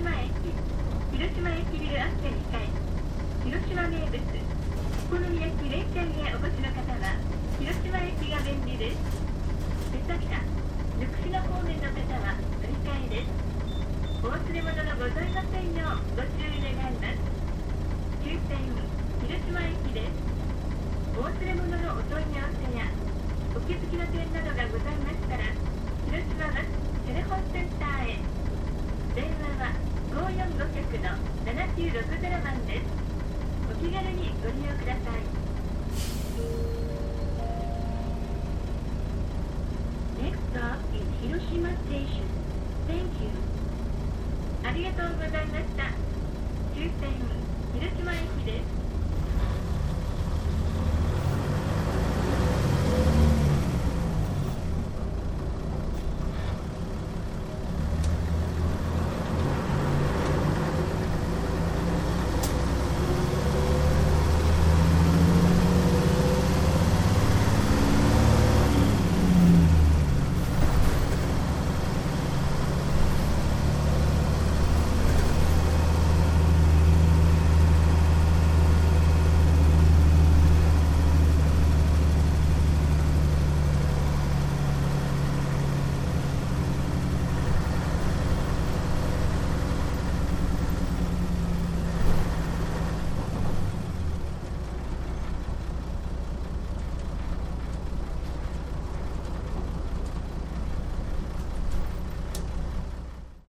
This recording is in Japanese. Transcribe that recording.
島駅広島駅ビルアッセ2階広島名物お好み焼きレンチャンへお越しの方は広島駅が便利です。出先だ緑島方面の方は乗り換えです。お忘れ物のございませんようご注意願います。終点広島駅です。お忘れ物のお問い合わせやお気づきの点などがございましたら広島バステレフォンセンターへ。電話は545の7960番です。お気軽にご利用ください。Next stop is 広島 Station. Thank you. ありがとうございました。終点広島駅です。